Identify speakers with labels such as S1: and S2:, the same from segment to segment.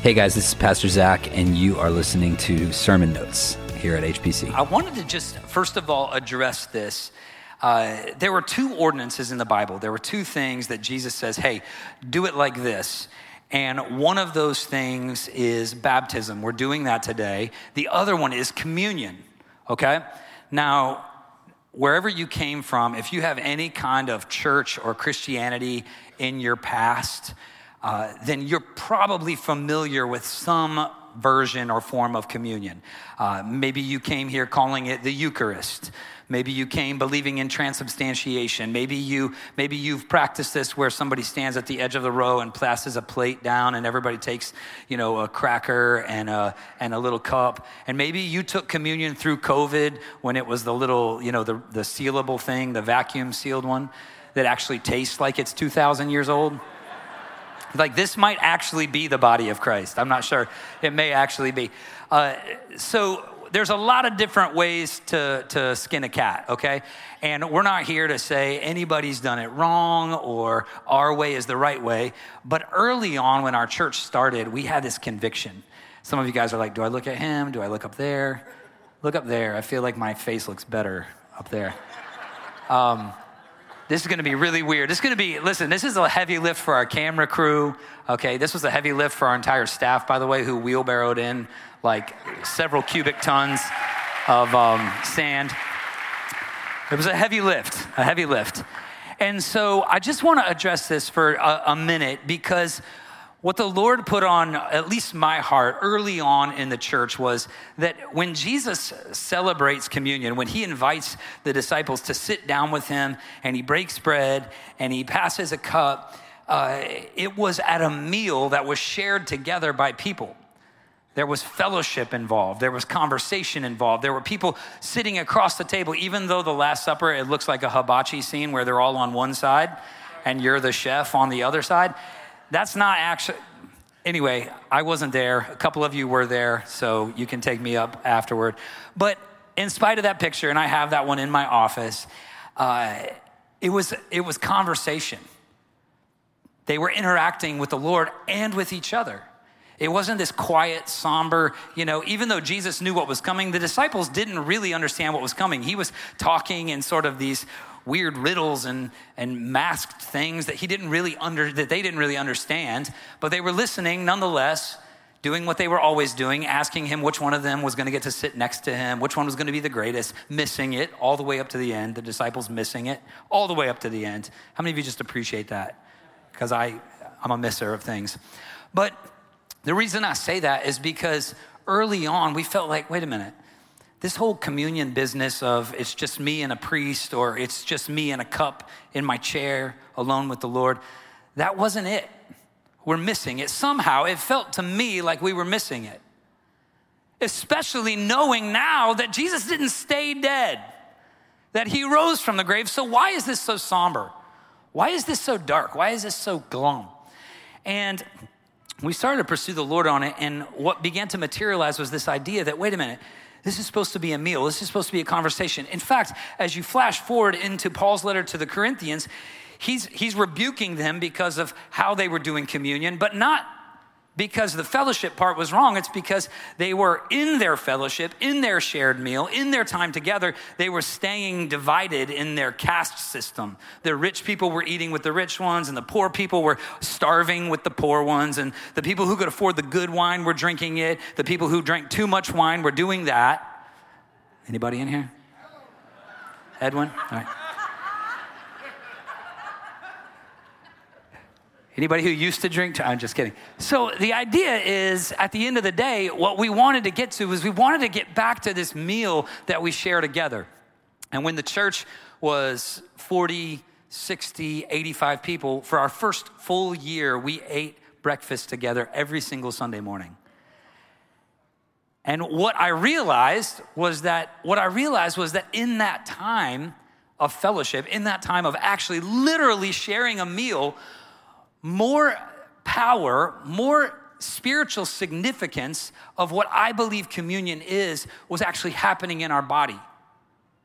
S1: Hey guys, this is Pastor Zach, and you are listening to Sermon Notes here at HPC.
S2: I wanted to just, first of all, address this. There were two ordinances in the Bible. There were two things that Jesus says, hey, do it like this. And one of those things is baptism. We're doing that today. The other one is communion, okay? Now, wherever you came from, if you have any kind of church or Christianity in your past, then you're probably familiar with some version or form of communion. Maybe you came here calling it the Eucharist. Maybe you came believing in transubstantiation. Maybe you've practiced this where somebody stands at the edge of the row and passes a plate down, and everybody takes, a cracker and a little cup. And maybe you took communion through COVID when it was the little, the sealable thing, the vacuum sealed one that actually tastes like it's 2,000 years old. Like, this might actually be the body of Christ. I'm not sure. It may actually be. So there's a lot of different ways to skin a cat, okay? And we're not here to say anybody's done it wrong or our way is the right way. But early on when our church started, we had this conviction. Some of you guys are like, do I look at him? Do I look up there? Look up there. I feel like my face looks better up there. This is going to be really weird. This is a heavy lift for our camera crew, okay? This was a heavy lift for our entire staff, by the way, who wheelbarrowed in like several cubic tons of sand. It was a heavy lift. And so I just want to address this for a minute, because what the Lord put on at least my heart early on in the church was that when Jesus celebrates communion, when he invites the disciples to sit down with him and he breaks bread and he passes a cup, it was at a meal that was shared together by people. There was fellowship involved. There was conversation involved. There were people sitting across the table, even though the Last Supper, it looks like a hibachi scene where they're all on one side and you're the chef on the other side. That's not actually, anyway, I wasn't there. A couple of you were there, so you can take me up afterward. But in spite of that picture, and I have that one in my office, it was conversation. They were interacting with the Lord and with each other. It wasn't this quiet, somber, even though Jesus knew what was coming, the disciples didn't really understand what was coming. He was talking in sort of these weird riddles and masked things that they didn't really understand, but they were listening nonetheless, doing what they were always doing, asking him which one of them was going to get to sit next to him, which one was going to be the greatest, missing it all the way up to the end, the disciples missing it all the way up to the end. How many of you just appreciate that? Because I'm a misser of things. But the reason I say that is because early on we felt like, wait a minute, this whole communion business of it's just me and a priest, or it's just me and a cup in my chair alone with the Lord, that wasn't it. We're missing it. Somehow it felt to me like we were missing it. Especially knowing now that Jesus didn't stay dead, that he rose from the grave. So why is this so somber? Why is this so dark? Why is this so glum? And we started to pursue the Lord on it, and what began to materialize was this idea that, wait a minute, this is supposed to be a meal. This is supposed to be a conversation. In fact, as you flash forward into Paul's letter to the Corinthians, he's rebuking them because of how they were doing communion, but not because the fellowship part was wrong. It's because they were in their fellowship, in their shared meal, in their time together. They were staying divided in their caste system. The rich people were eating with the rich ones, and the poor people were starving with the poor ones. And the people who could afford the good wine were drinking it. The people who drank too much wine were doing that. Anybody in here? Edwin? All right. Anybody who used to drink? I'm just kidding. So the idea is, at the end of the day, what we wanted to get to was we wanted to get back to this meal that we share together. And when the church was 40, 60, 85 people, for our first full year, we ate breakfast together every single Sunday morning. And what I realized was that in that time of fellowship, in that time of actually literally sharing a meal, more power, more spiritual significance of what I believe communion is was actually happening in our body.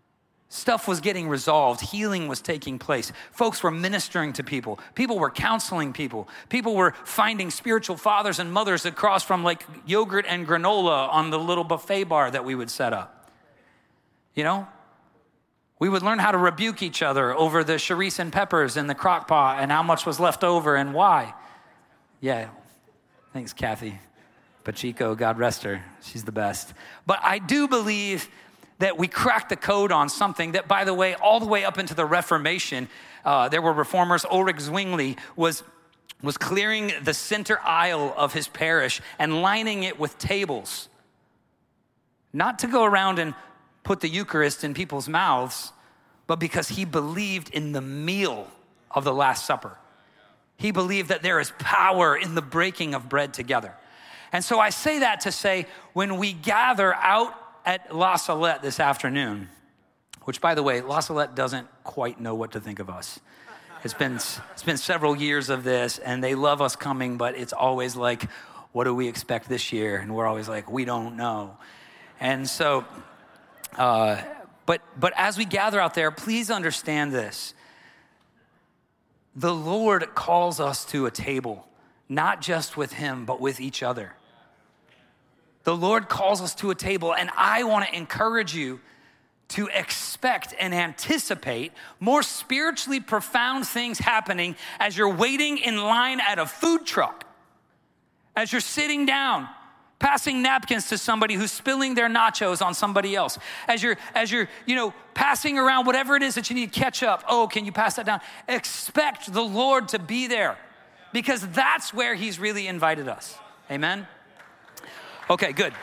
S2: Stuff was getting resolved. Healing was taking place. Folks were ministering to people. People were counseling people. People were finding spiritual fathers and mothers across from like yogurt and granola on the little buffet bar that we would set up. You know? We would learn how to rebuke each other over the chorizo and peppers in the crock pot and how much was left over and why. Yeah. Thanks, Kathy Pacheco. God rest her. She's the best. But I do believe that we cracked the code on something that, by the way, all the way up into the Reformation, there were reformers. Ulrich Zwingli was clearing the center aisle of his parish and lining it with tables. Not to go around and put the Eucharist in people's mouths, but because he believed in the meal of the Last Supper. He believed that there is power in the breaking of bread together. And so I say that to say, when we gather out at La Salette this afternoon, which, by the way, La Salette doesn't quite know what to think of us. It's been several years of this, and they love us coming, but it's always like, what do we expect this year? And we're always like, we don't know. And so, but as we gather out there, please understand this. The Lord calls us to a table, not just with him, but with each other. The Lord calls us to a table, and I want to encourage you to expect and anticipate more spiritually profound things happening as you're waiting in line at a food truck, as you're sitting down, passing napkins to somebody who's spilling their nachos on somebody else, as you're passing around whatever it is that you need to catch up. Oh, can you pass that down? Expect the Lord to be there, because that's where he's really invited us. Amen? Okay, good.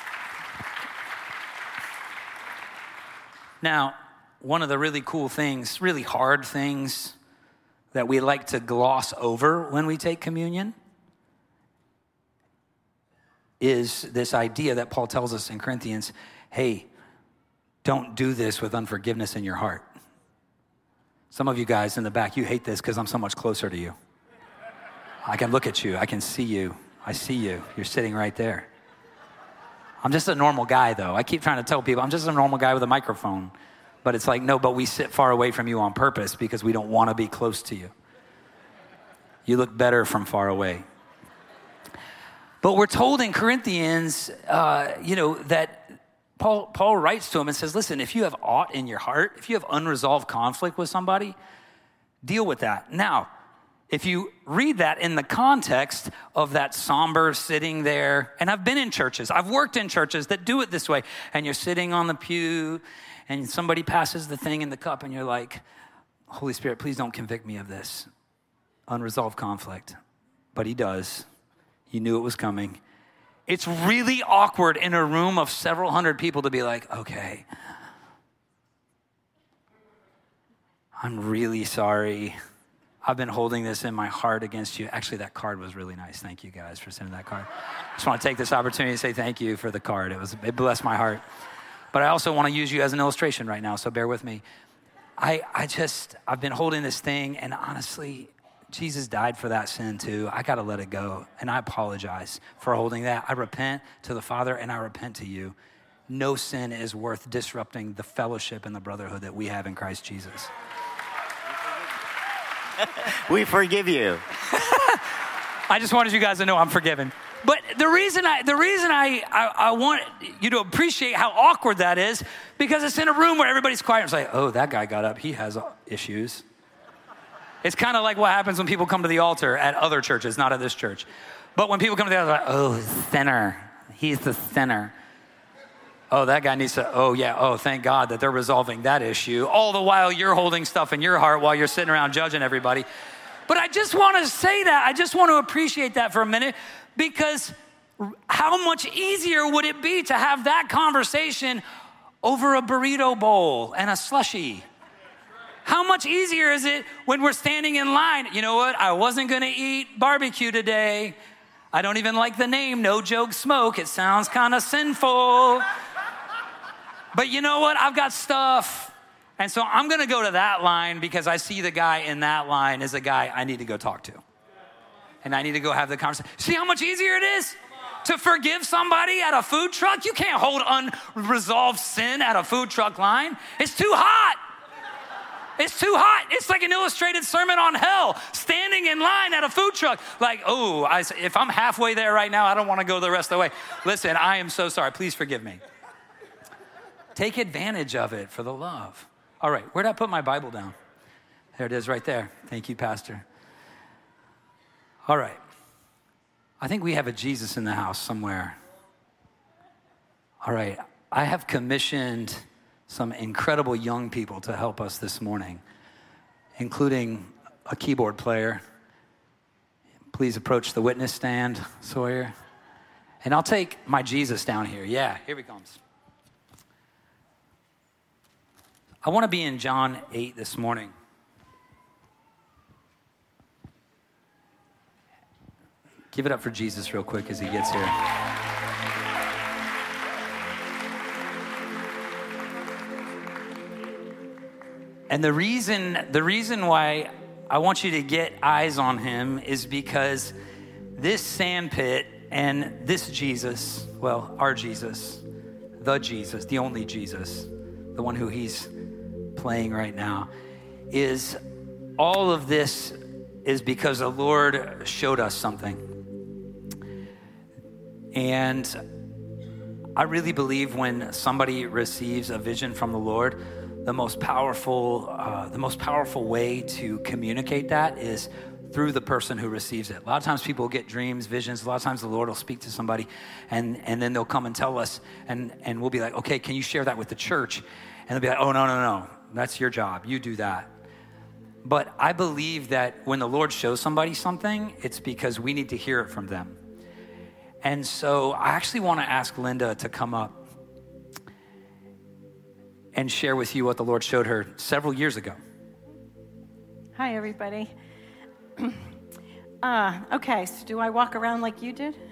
S2: Now, one of the really cool things, really hard things that we like to gloss over when we take communion is this idea that Paul tells us in Corinthians, hey, don't do this with unforgiveness in your heart. Some of you guys in the back, you hate this because I'm so much closer to you. I can look at you. I can see you. I see you. You're sitting right there. I'm just a normal guy, though. I keep trying to tell people I'm just a normal guy with a microphone. But it's like, no, but we sit far away from you on purpose because we don't want to be close to you. You look better from far away. But we're told in Corinthians, that Paul writes to him and says, listen, if you have aught in your heart, if you have unresolved conflict with somebody, deal with that. Now, if you read that in the context of that somber sitting there, and I've been in churches, I've worked in churches that do it this way, and you're sitting on the pew, and somebody passes the thing in the cup, and you're like, Holy Spirit, please don't convict me of this unresolved conflict. But he does. You knew it was coming. It's really awkward in a room of several hundred people to be like, okay, I'm really sorry. I've been holding this in my heart against you. Actually, that card was really nice. Thank you guys for sending that card. I just want to take this opportunity to say thank you for the card. It blessed my heart. But I also want to use you as an illustration right now, so bear with me. I've been holding this thing, and honestly, Jesus died for that sin too. I got to let it go, and I apologize for holding that. I repent to the Father, and I repent to you. No sin is worth disrupting the fellowship and the brotherhood that we have in Christ Jesus.
S3: We forgive you.
S2: I just wanted you guys to know I'm forgiven. But the reason I want you to appreciate how awkward that is, because it's in a room where everybody's quiet. It's like, oh, that guy got up. He has issues. It's kind of like what happens when people come to the altar at other churches, not at this church. But when people come to the altar, like, oh, sinner. He's the sinner. Oh, that guy needs to, oh, yeah, oh, thank God that they're resolving that issue. All the while you're holding stuff in your heart while you're sitting around judging everybody. But I just want to say that. I just want to appreciate that for a minute, because how much easier would it be to have that conversation over a burrito bowl and a slushie? How much easier is it when we're standing in line? You know what? I wasn't going to eat barbecue today. I don't even like the name, No Joke Smoke. It sounds kind of sinful. But you know what? I've got stuff. And so I'm going to go to that line because I see the guy in that line as a guy I need to go talk to. And I need to go have the conversation. See how much easier it is? to forgive somebody at a food truck? You can't hold unresolved sin at a food truck line. It's too hot. It's too hot. It's like an illustrated sermon on hell, standing in line at a food truck. Like, if I'm halfway there right now, I don't want to go the rest of the way. Listen, I am so sorry. Please forgive me. Take advantage of it for the love. All right, where'd I put my Bible down? There it is right there. Thank you, Pastor. All right. I think we have a Jesus in the house somewhere. All right, I have commissioned some incredible young people to help us this morning, including a keyboard player. Please approach the witness stand, Sawyer. And I'll take my Jesus down here. Yeah, here he comes. I want to be in John 8 this morning. Give it up for Jesus real quick as he gets here. And the reason why I want you to get eyes on him is because this sandpit and this Jesus, well, our Jesus, the only Jesus, the one who he's playing right now, is all of this is because the Lord showed us something. And I really believe when somebody receives a vision from the Lord, the most powerful way to communicate that is through the person who receives it. A lot of times people get dreams, visions. A lot of times the Lord will speak to somebody and then they'll come and tell us and we'll be like, okay, can you share that with the church? And they'll be like, oh, no. That's your job. You do that. But I believe that when the Lord shows somebody something, it's because we need to hear it from them. And so I actually want to ask Linda to come up and share with you what the Lord showed her several years ago.
S4: Hi, everybody. Okay, so do I walk around like you did?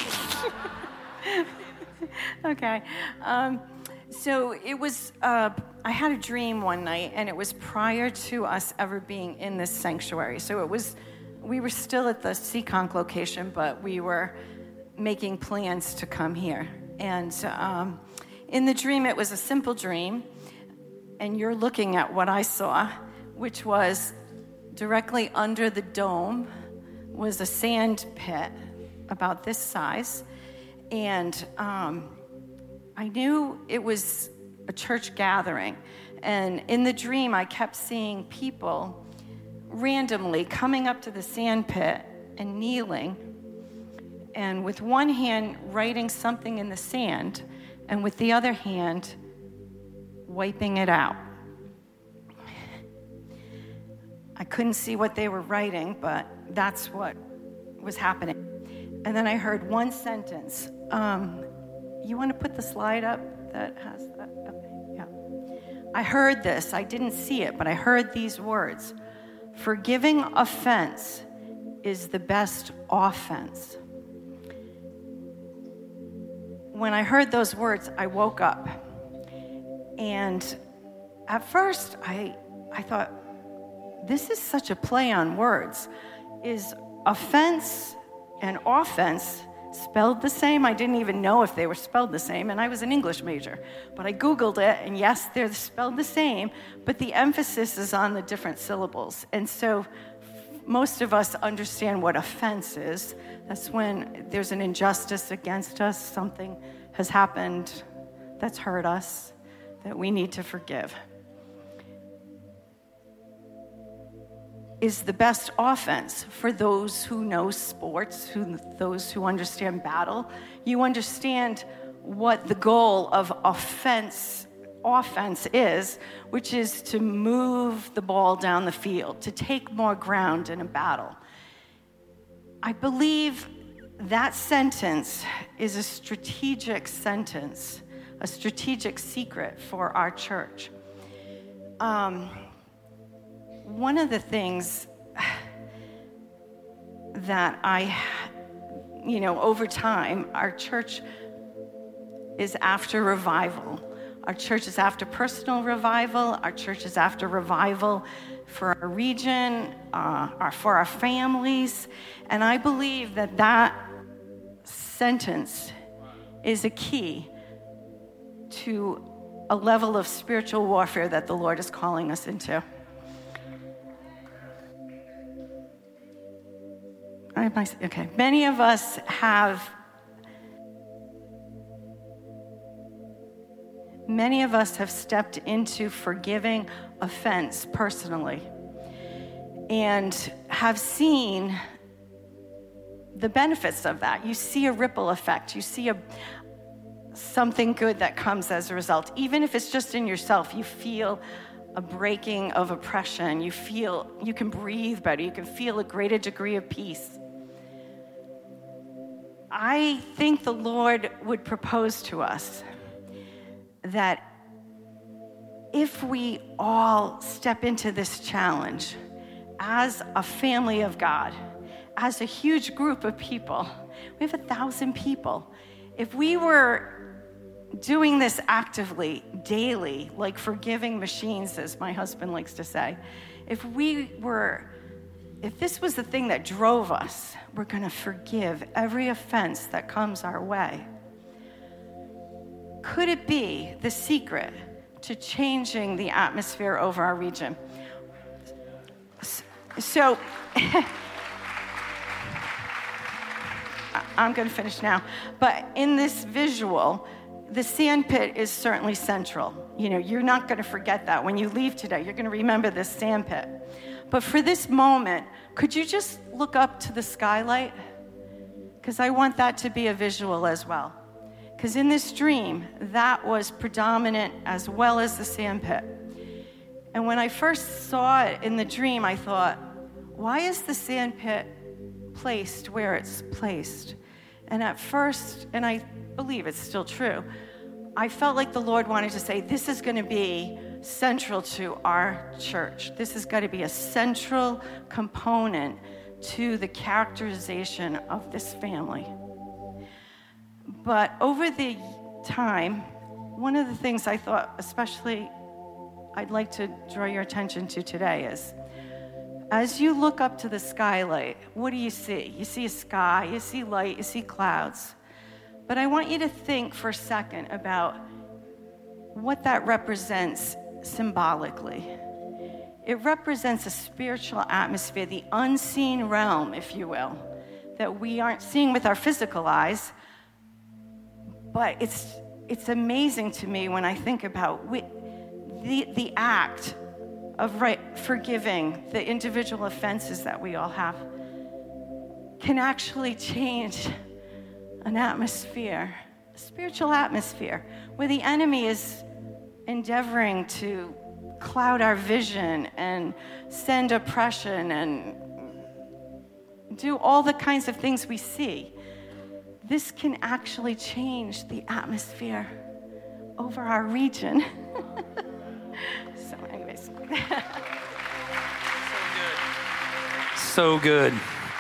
S4: Okay. So it was, I had a dream one night, and it was prior to us ever being in this sanctuary. So we were still at the Seekonk location, but we were making plans to come here. And in the dream, it was a simple dream, and you're looking at what I saw, which was directly under the dome was a sand pit about this size, and I knew it was a church gathering. And in the dream, I kept seeing people randomly coming up to the sand pit and kneeling, and with one hand writing something in the sand, and with the other hand wiping it out. I couldn't see what they were writing, but that's what was happening. And then I heard one sentence. You want to put the slide up that has that? Okay, yeah. I heard this. I didn't see it, but I heard these words. Forgiving offense is the best offense. When I heard those words, I woke up. And at first, I thought, this is such a play on words. Is offense and offense spelled the same? I didn't even know if they were spelled the same, and I was an English major. But I Googled it, and yes, they're spelled the same, but the emphasis is on the different syllables. And so most of us understand what offense is. That's when there's an injustice against us, something has happened that's hurt us, that we need to forgive. Is the best offense for those who know sports, those who understand battle. You understand what the goal of offense is, which is to move the ball down the field, to take more ground in a battle. I believe that sentence is a strategic sentence, a strategic secret for our church. One of the things that over time, our church is after revival. Our church is after personal revival. Our church is after revival for our region, for our families. And I believe that sentence is a key to a level of spiritual warfare that the Lord is calling us into. Okay, many of us have stepped into forgiving offense personally and have seen the benefits of that. You see a ripple effect. You see something good that comes as a result. Even if it's just in yourself, you feel a breaking of oppression. You feel you can breathe better. You can feel a greater degree of peace. I think the Lord would propose to us that if we all step into this challenge as a family of God, as a huge group of people, we have 1,000 people. If we were doing this actively, daily, like forgiving machines, as my husband likes to say, if this was the thing that drove us, we're going to forgive every offense that comes our way. Could it be the secret to changing the atmosphere over our region? So, I'm going to finish now. But in this visual, the sand pit is certainly central. You know, you're not going to forget that. When you leave today, you're going to remember this sand pit. But for this moment, could you just look up to the skylight? Because I want that to be a visual as well. Because in this dream, that was predominant as well as the sand pit. And when I first saw it in the dream, I thought, why is the sand pit placed where it's placed? And at first, and I believe it's still true, I felt like the Lord wanted to say, this is going to be central to our church. This is going to be a central component to the characterization of this family. But over the time, one of the things I thought, especially I'd like to draw your attention to today is, as you look up to the skylight, what do you see? You see a sky, you see light, you see clouds. But I want you to think for a second about what that represents symbolically. It represents a spiritual atmosphere, the unseen realm, if you will, that we aren't seeing with our physical eyes. But it's amazing to me when I think about the act of forgiving the individual offenses that we all have can actually change an atmosphere, a spiritual atmosphere, where the enemy is endeavoring to cloud our vision and send oppression and do all the kinds of things we see. This can actually change the atmosphere over our region. So anyways.
S2: So good.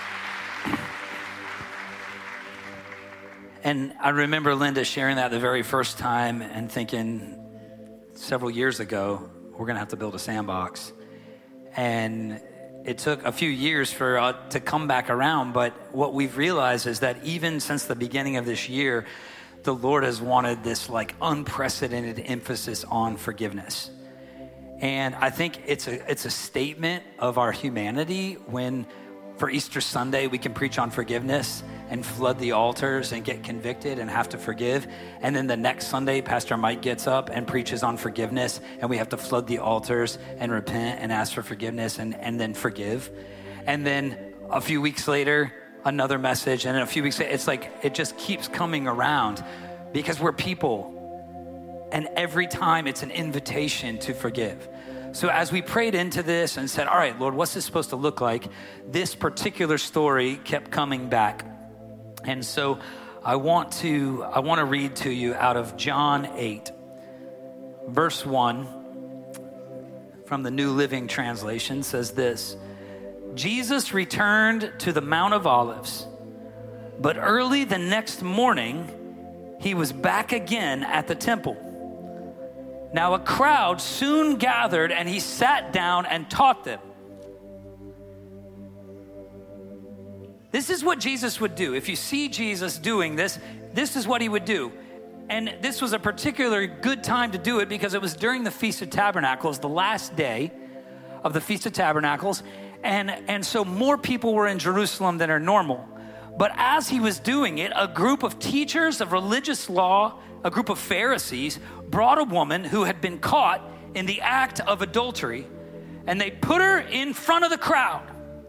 S2: And I remember Linda sharing that the very first time and thinking several years ago, we're going to have to build a sandbox. And it took a few years for to come back around. But what we've realized is that even since the beginning of this year, the Lord has wanted this like unprecedented emphasis on forgiveness. And I think it's a statement of our humanity when for Easter Sunday we can preach on forgiveness and flood the altars and get convicted and have to forgive. And then the next Sunday, Pastor Mike gets up and preaches on forgiveness and we have to flood the altars and repent and ask for forgiveness and then forgive. And then a few weeks later, another message. And then a few weeks later, it's like it just keeps coming around because we're people. And every time it's an invitation to forgive. So as we prayed into this and said, all right, Lord, what's this supposed to look like? This particular story kept coming back. And so I want to read to you out of John 8, verse 1 from the New Living Translation says this: Jesus returned to the Mount of Olives, but early the next morning, he was back again at the temple. Now a crowd soon gathered and he sat down and taught them. This is what Jesus would do. If you see Jesus doing this, this is what he would do. And this was a particularly good time to do it because it was during the Feast of Tabernacles, the last day of the Feast of Tabernacles. And so more people were in Jerusalem than are normal. But as he was doing it, a group of teachers of religious law, a group of Pharisees, brought a woman who had been caught in the act of adultery, and they put her in front of the crowd.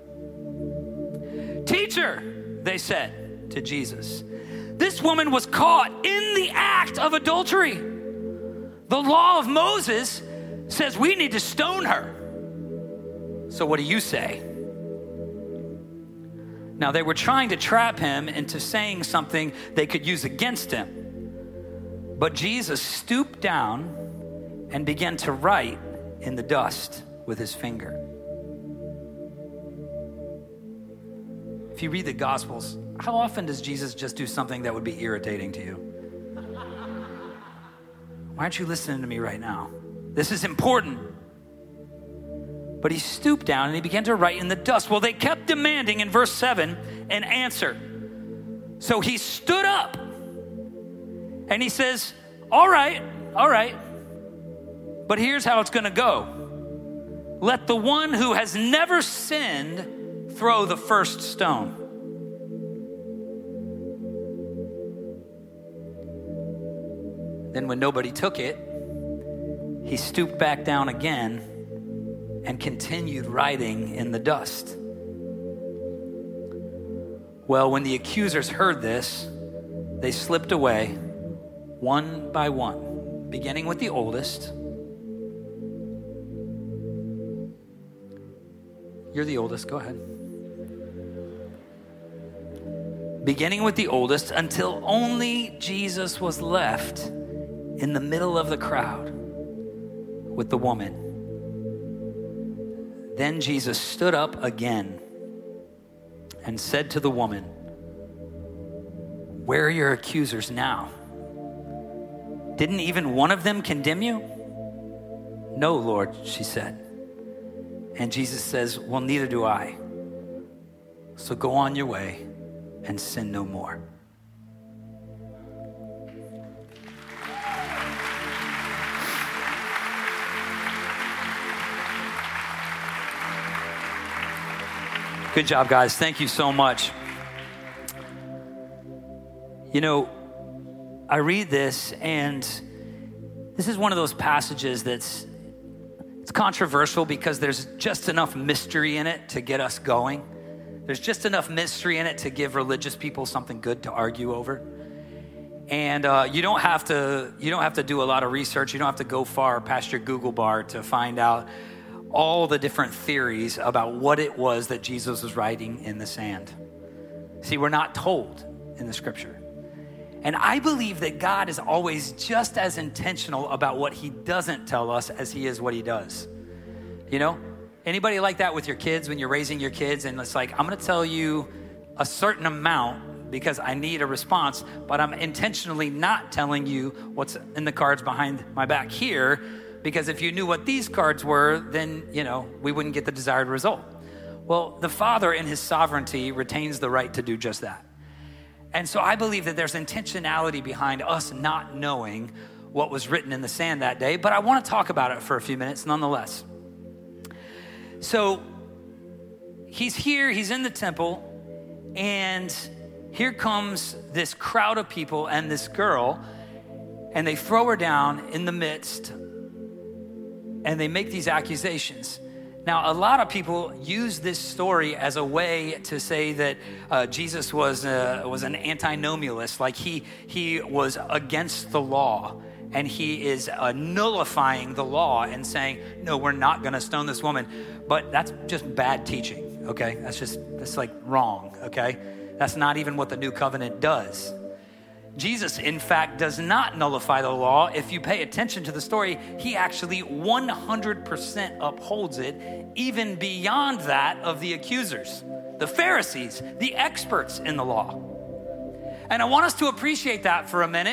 S2: "Teacher," they said to Jesus, "this woman was caught in the act of adultery. The law of Moses says we need to stone her. So what do you say?" Now they were trying to trap him into saying something they could use against him. But Jesus stooped down and began to write in the dust with his finger. If you read the Gospels, how often does Jesus just do something that would be irritating to you? Why aren't you listening to me right now? This is important. But he stooped down and he began to write in the dust. Well, they kept demanding in verse 7 an answer. So he stood up and he says, all right, but here's how it's going to go. Let the one who has never sinned throw the first stone. Then when nobody took it, he stooped back down again and continued writing in the dust. Well, when the accusers heard this, they slipped away one by one, beginning with the oldest. You're the oldest, go ahead. Beginning with the oldest until only Jesus was left in the middle of the crowd with the woman. Then Jesus stood up again and said to the woman, "Where are your accusers now? Didn't even one of them condemn you?" "No, Lord," she said. And Jesus says, "Well, neither do I. So go on your way and sin no more." Good job, guys. Thank you so much. You know, I read this, and this is one of those passages it's controversial because there's just enough mystery in it to get us going. There's just enough mystery in it to give religious people something good to argue over. And you don't have to do a lot of research. You don't have to go far past your Google bar to find out all the different theories about what it was that Jesus was writing in the sand. See, we're not told in the scripture. And I believe that God is always just as intentional about what he doesn't tell us as he is what he does. You know, anybody like that with your kids when you're raising your kids and it's like, I'm going to tell you a certain amount because I need a response, but I'm intentionally not telling you what's in the cards behind my back here, because if you knew what these cards were, then, you know, we wouldn't get the desired result. Well, the Father in his sovereignty retains the right to do just that. And so I believe that there's intentionality behind us not knowing what was written in the sand that day, but I want to talk about it for a few minutes nonetheless. So he's here, he's in the temple, and here comes this crowd of people and this girl, and they throw her down in the midst, and they make these accusations. Now, a lot of people use this story as a way to say that Jesus was an antinomialist, like he was against the law, and he is nullifying the law and saying, no, we're not going to stone this woman. But that's just bad teaching, okay? That's like wrong, okay? That's not even what the new covenant does. Jesus, in fact, does not nullify the law. If you pay attention to the story, he actually 100% upholds it, even beyond that of the accusers, the Pharisees, the experts in the law. And I want us to appreciate that for a minute.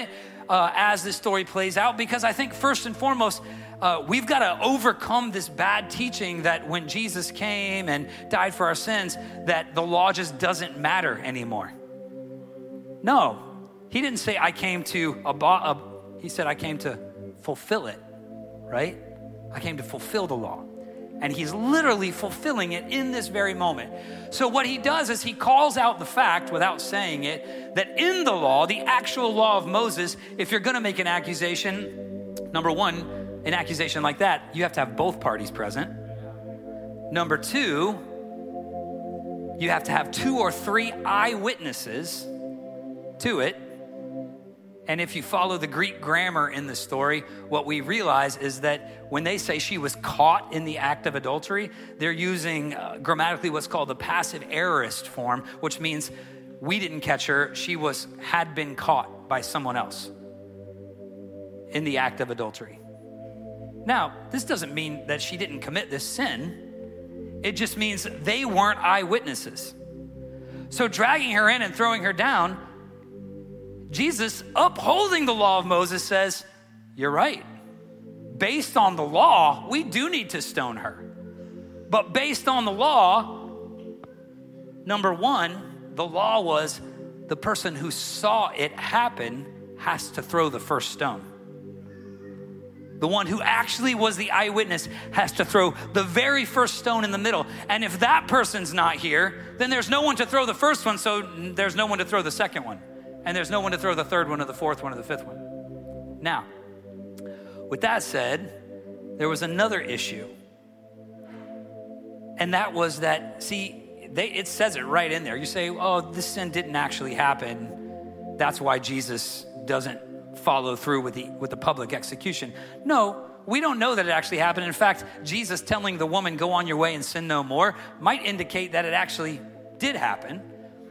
S2: as this story plays out, because I think first and foremost, we've got to overcome this bad teaching that when Jesus came and died for our sins, that the law just doesn't matter anymore. No, he didn't say I came to he said I came to fulfill it, right? I came to fulfill the law. And he's literally fulfilling it in this very moment. So what he does is he calls out the fact, without saying it, that in the law, the actual law of Moses, if you're gonna make an accusation, number one, an accusation like that, you have to have both parties present. Number two, you have to have 2 or 3 eyewitnesses to it. And if you follow the Greek grammar in the story, what we realize is that when they say she was caught in the act of adultery, they're using grammatically what's called the passive aorist form, which means we didn't catch her, she had been caught by someone else in the act of adultery. Now, this doesn't mean that she didn't commit this sin. It just means they weren't eyewitnesses. So dragging her in and throwing her down, Jesus, upholding the law of Moses, says, you're right. Based on the law, we do need to stone her. But based on the law, number one, the law was the person who saw it happen has to throw the first stone. The one who actually was the eyewitness has to throw the very first stone in the middle. And if that person's not here, then there's no one to throw the first one, so there's no one to throw the second one. And there's no one to throw the third one or the fourth one or the fifth one. Now, with that said, there was another issue. And that was that, it says it right in there. You say, oh, this sin didn't actually happen. That's why Jesus doesn't follow through with the public execution. No, we don't know that it actually happened. In fact, Jesus telling the woman, go on your way and sin no more, might indicate that it actually did happen.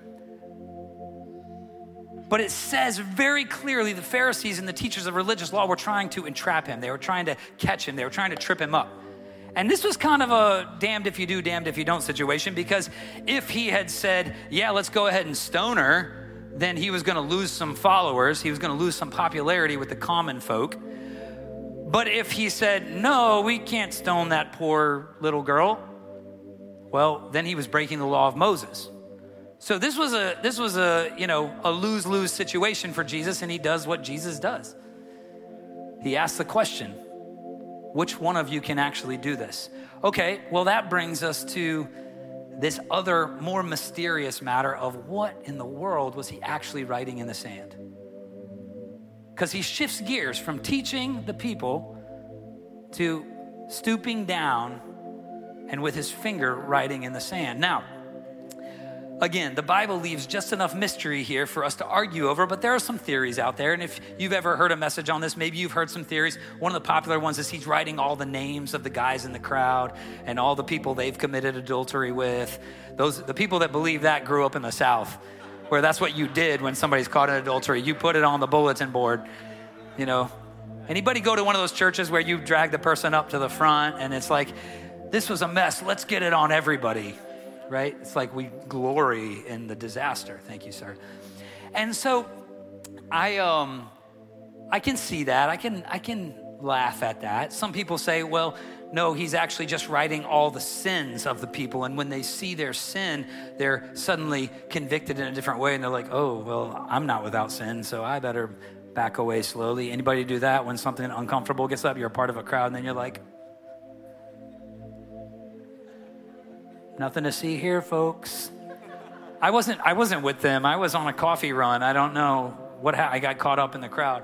S2: But it says very clearly the Pharisees and the teachers of religious law were trying to entrap him. They were trying to catch him. They were trying to trip him up. And this was kind of a damned if you do, damned if you don't situation, because if he had said, yeah, let's go ahead and stone her, then he was going to lose some followers. He was going to lose some popularity with the common folk. But if he said, no, we can't stone that poor little girl, well, then he was breaking the law of Moses. So this was a lose-lose situation for Jesus, and he does what Jesus does. He asks the question, which one of you can actually do this? Okay, well, that brings us to this other more mysterious matter of what in the world was he actually writing in the sand? Because he shifts gears from teaching the people to stooping down and with his finger writing in the sand. Now, again, the Bible leaves just enough mystery here for us to argue over, but there are some theories out there. And if you've ever heard a message on this, maybe you've heard some theories. One of the popular ones is he's writing all the names of the guys in the crowd and all the people they've committed adultery with. The people that believe that grew up in the South, where that's what you did when somebody's caught in adultery. You put it on the bulletin board, you know. Anybody go to one of those churches where you drag the person up to the front and it's like, this was a mess, let's get it on everybody. Right? It's like we glory in the disaster. Thank you, sir. And so I can see that. I can laugh at that. Some people say, well, no, he's actually just writing all the sins of the people. And when they see their sin, they're suddenly convicted in a different way. And they're like, oh, well, I'm not without sin, so I better back away slowly. Anybody do that when something uncomfortable gets up? You're a part of a crowd and then you're like, nothing to see here, folks. I wasn't with them. I was on a coffee run. I don't know I got caught up in the crowd.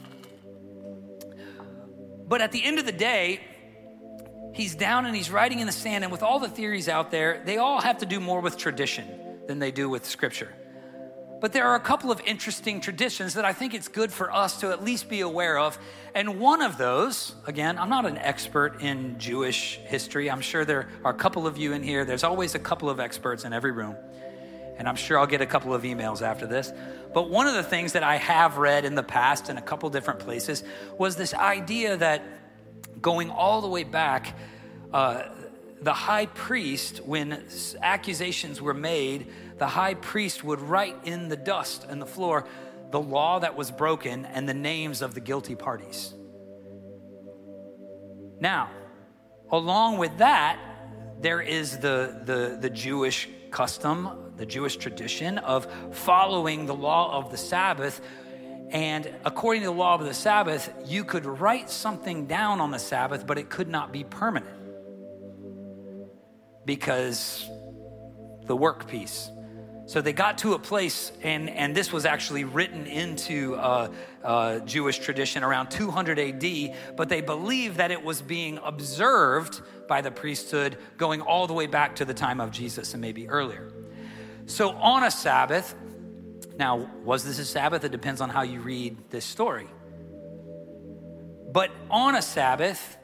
S2: But at the end of the day, he's down and he's writing in the sand. And with all the theories out there, they all have to do more with tradition than they do with scripture. But there are a couple of interesting traditions that I think it's good for us to at least be aware of. And one of those, again, I'm not an expert in Jewish history. I'm sure there are a couple of you in here. There's always a couple of experts in every room. And I'm sure I'll get a couple of emails after this. But one of the things that I have read in the past in a couple different places was this idea that going all the way back, the high priest, when accusations were made, the high priest would write in the dust and the floor the law that was broken and the names of the guilty parties. Now, along with that, there is the Jewish custom, the Jewish tradition of following the law of the Sabbath. And according to the law of the Sabbath, you could write something down on the Sabbath, but it could not be permanent because the work piece. So they got to a place, and this was actually written into Jewish tradition around 200 AD, but they believed that it was being observed by the priesthood going all the way back to the time of Jesus and maybe earlier. So on a Sabbath, now, was this a Sabbath? It depends on how you read this story. But on a Sabbath,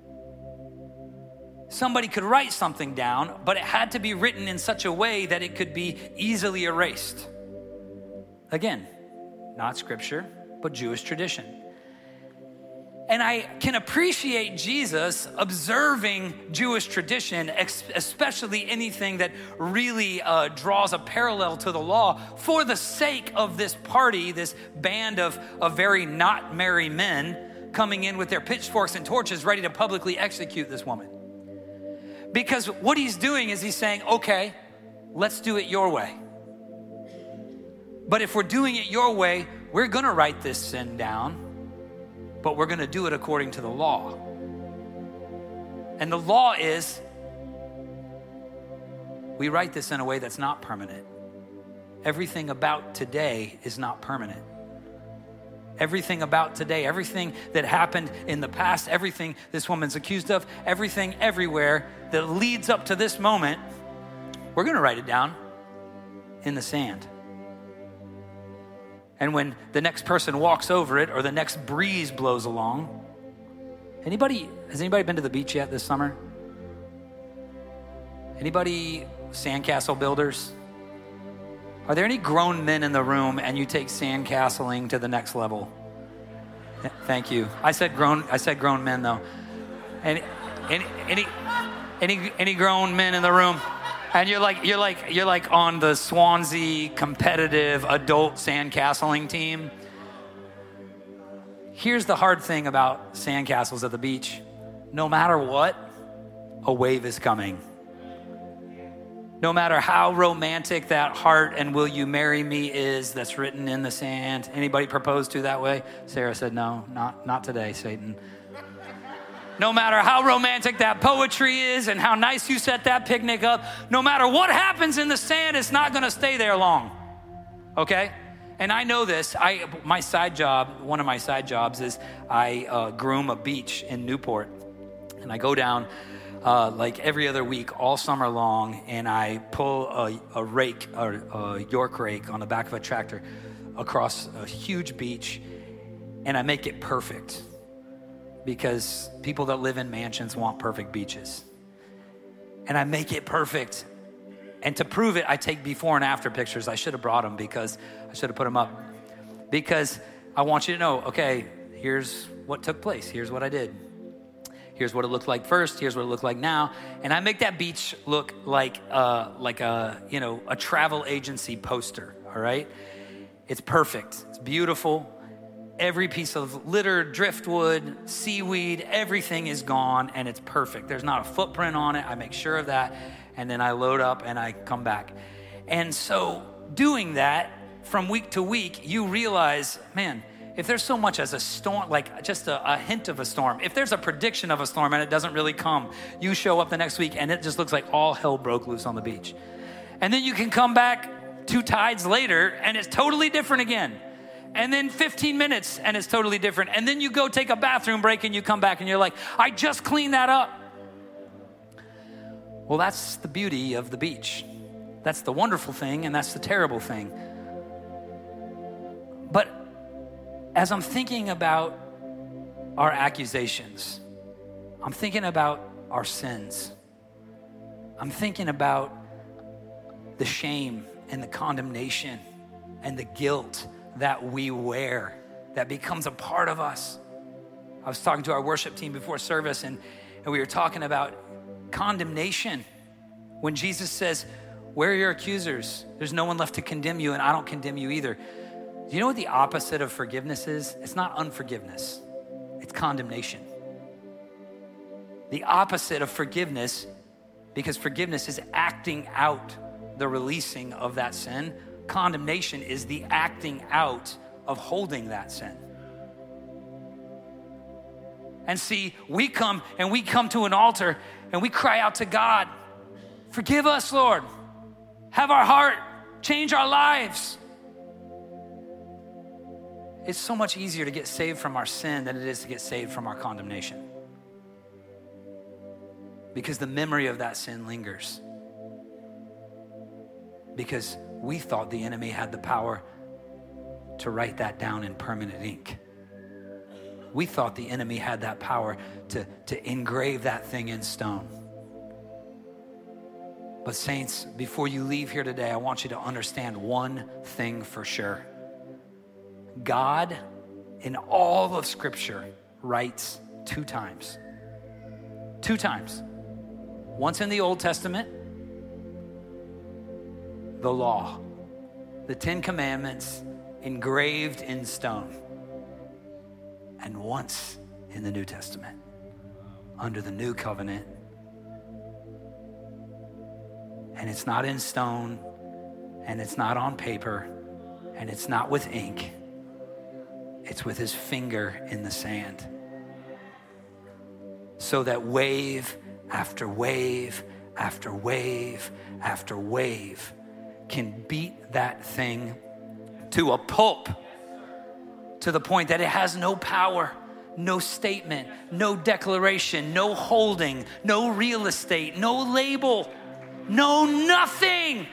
S2: somebody could write something down, but it had to be written in such a way that it could be easily erased. Again, not scripture, but Jewish tradition. And I can appreciate Jesus observing Jewish tradition, especially anything that really draws a parallel to the law, for the sake of this party, this band of very not merry men coming in with their pitchforks and torches ready to publicly execute this woman. Because what he's doing is he's saying, okay, let's do it your way. But if we're doing it your way, we're going to write this sin down, but we're going to do it according to the law. And the law is we write this in a way that's not permanent. Everything about today is not permanent. Everything about today, everything that happened in the past, everything this woman's accused of, everything everywhere that leads up to this moment, we're going to write it down in the sand. And when the next person walks over it or the next breeze blows along, has anybody been to the beach yet this summer? Anybody sandcastle builders? Are there any grown men in the room and you take sandcastling to the next level? Thank you. I said grown men though. Any grown men in the room? And you're like on the Swansea competitive adult sandcastling team. Here's the hard thing about sandcastles at the beach. No matter what, a wave is coming. No matter how romantic that heart and will you marry me is that's written in the sand. Anybody proposed to that way? Sarah said, no, not today, Satan. No matter how romantic that poetry is and how nice you set that picnic up, no matter what happens in the sand, it's not going to stay there long, okay? And I know this. One of my side jobs is I groom a beach in Newport. And I go down like every other week all summer long, and I pull a rake, or a York rake on the back of a tractor across a huge beach, and I make it perfect. Because people that live in mansions want perfect beaches. And I make it perfect. And to prove it, I take before and after pictures. I should have brought them because I should have put them up. Because I want you to know, okay, here's what took place. Here's what I did. Here's what it looked like first. Here's what it looked like now. And I make that beach look like a travel agency poster, all right? It's perfect. It's beautiful. Every piece of litter, driftwood, seaweed, everything is gone and it's perfect. There's not a footprint on it. I make sure of that. And then I load up and I come back. And so doing that from week to week, you realize, man, if there's so much as a storm, like just a hint of a storm, if there's a prediction of a storm and it doesn't really come, you show up the next week and it just looks like all hell broke loose on the beach. And then you can come back 2 tides later and it's totally different again. And then 15 minutes and it's totally different. And then you go take a bathroom break and you come back and you're like, I just cleaned that up. Well, that's the beauty of the beach. That's the wonderful thing and that's the terrible thing. But as I'm thinking about our accusations, I'm thinking about our sins. I'm thinking about the shame and the condemnation and the guilt that we wear, that becomes a part of us. I was talking to our worship team before service, and we were talking about condemnation. When Jesus says, where are your accusers? There's no one left to condemn you, and I don't condemn you either. Do you know what the opposite of forgiveness is? It's not unforgiveness. It's condemnation. The opposite of forgiveness, because forgiveness is acting out the releasing of that sin. Condemnation is the acting out of holding that sin. And see, we come to an altar and we cry out to God, forgive us, Lord. Have our heart, change our lives. It's so much easier to get saved from our sin than it is to get saved from our condemnation. Because the memory of that sin lingers. Because we thought the enemy had the power to write that down in permanent ink. We thought the enemy had that power to engrave that thing in stone. But saints, before you leave here today, I want you to understand one thing for sure. God, in all of Scripture, writes 2 times. 2 times. Once in the Old Testament, the law, the 10 Commandments engraved in stone. And once in the New Testament, under the New Covenant. And it's not in stone, and it's not on paper, and it's not with ink. It's with his finger in the sand. So that wave after wave after wave after wave can beat that thing to a pulp, to the point that it has no power, no statement, no declaration, no holding, no real estate, no label, no nothing,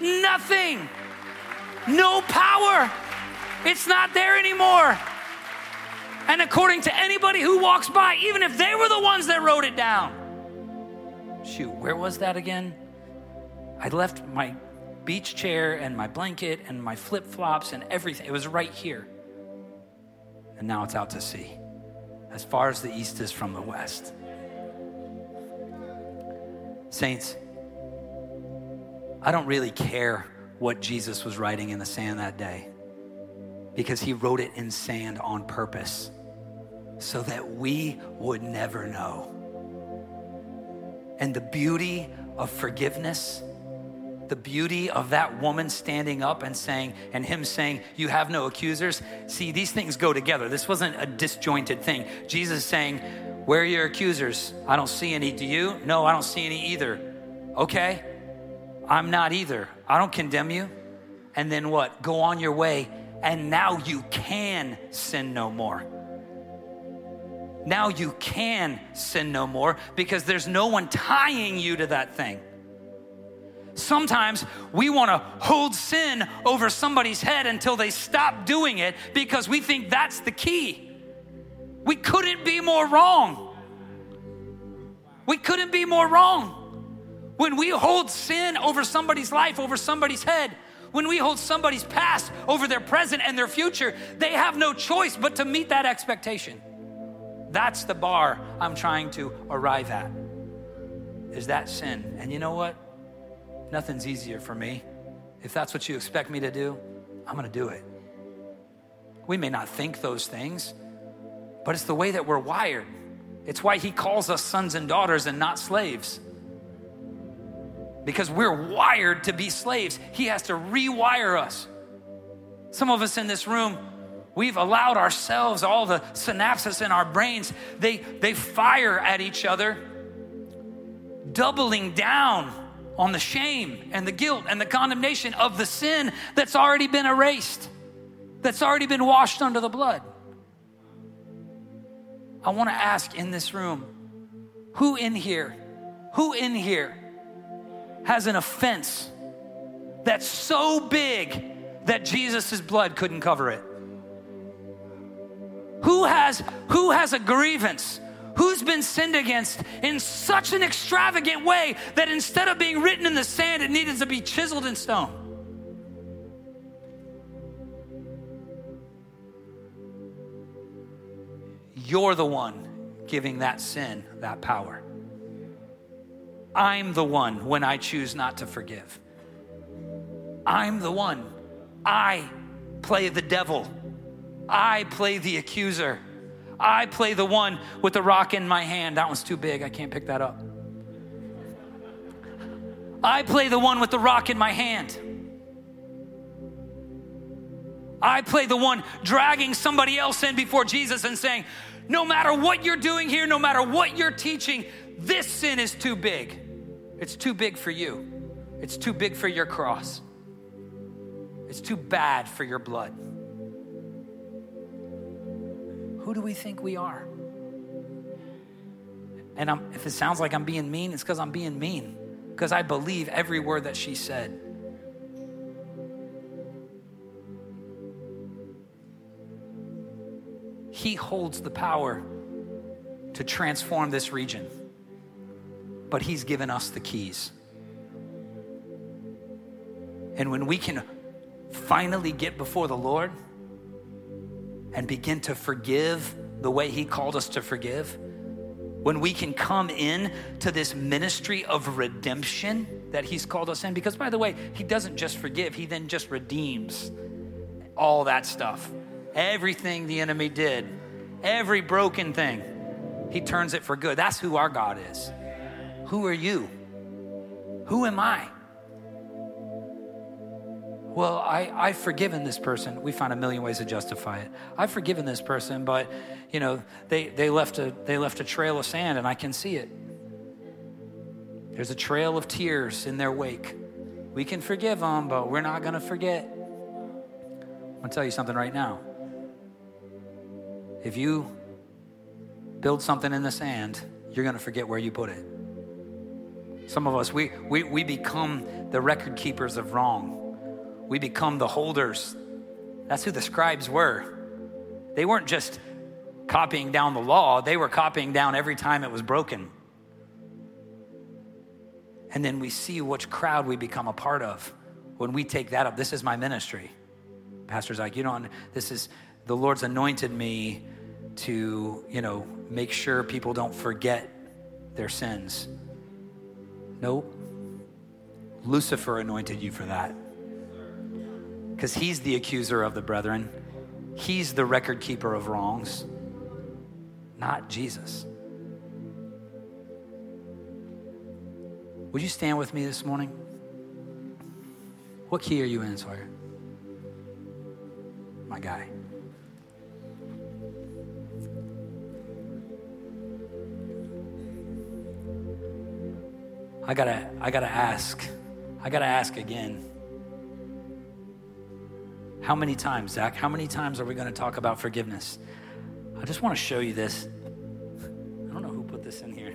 S2: no power. It's not there anymore. And according to anybody who walks by, even if they were the ones that wrote it down. Shoot, where was that again? I left my beach chair and my blanket and my flip-flops and everything. It was right here. And now it's out to sea, as far as the east is from the west. Saints, I don't really care what Jesus was writing in the sand that day, because he wrote it in sand on purpose so that we would never know. And the beauty of forgiveness, the beauty of that woman standing up and saying, and him saying, you have no accusers. See, these things go together. This wasn't a disjointed thing. Jesus saying, where are your accusers? I don't see any. Do you? No, I don't see any either. Okay, I'm not either. I don't condemn you. And then what? Go on your way. And now you can sin no more. Now you can sin no more, because there's no one tying you to that thing. Sometimes we want to hold sin over somebody's head until they stop doing it, because we think that's the key. We couldn't be more wrong. We couldn't be more wrong. When we hold sin over somebody's life, over somebody's head, when we hold somebody's past over their present and their future, they have no choice but to meet that expectation. That's the bar I'm trying to arrive at, is that sin. And you know what? Nothing's easier for me. If that's what you expect me to do, I'm going to do it. We may not think those things, but it's the way that we're wired. It's why he calls us sons and daughters and not slaves. Because we're wired to be slaves. He has to rewire us. Some of us in this room, we've allowed ourselves, all the synapses in our brains, they fire at each other, doubling down on the shame and the guilt and the condemnation of the sin that's already been erased, that's already been washed under the blood. I want to ask in this room, who in here has an offense that's so big that Jesus' blood couldn't cover it? Who has a grievance? Who's been sinned against in such an extravagant way that instead of being written in the sand, it needed to be chiseled in stone? You're the one giving that sin that power. I'm the one when I choose not to forgive. I'm the one. I play the devil. I play the accuser. I play the one with the rock in my hand. That one's too big. I can't pick that up. I play the one with the rock in my hand. I play the one dragging somebody else in before Jesus and saying, no matter what you're doing here, no matter what you're teaching, this sin is too big. It's too big for you. It's too big for your cross. It's too bad for your blood. Who do we think we are? And if it sounds like I'm being mean, it's because I'm being mean. Because I believe every word that she said. He holds the power to transform this region, but he's given us the keys. And when we can finally get before the Lord and begin to forgive the way he called us to forgive, when we can come in to this ministry of redemption that he's called us in, because by the way, he doesn't just forgive, he then just redeems all that stuff. Everything the enemy did, every broken thing, he turns it for good. That's who our God is. Who are you? Who am I? Well, I've forgiven this person. We find a million ways to justify it. I've forgiven this person, but you know, they left a trail of sand, and I can see it. There's a trail of tears in their wake. We can forgive them, but we're not going to forget. I'm going to tell you something right now. If you build something in the sand, you're going to forget where you put it. Some of us, we become the record keepers of wrong. We become the holders. That's who the scribes were. They weren't just copying down the law. They were copying down every time it was broken. And then we see which crowd we become a part of when we take that up. This is my ministry. Pastor's like, the Lord's anointed me to, make sure people don't forget their sins. Nope. Lucifer anointed you for that. Because he's the accuser of the brethren. He's the record keeper of wrongs, not Jesus. Would you stand with me this morning? What key are you in, Sawyer? My guy. I gotta ask again. How many times, Zach? How many times are we going to talk about forgiveness? I just want to show you this. I don't know who put this in here.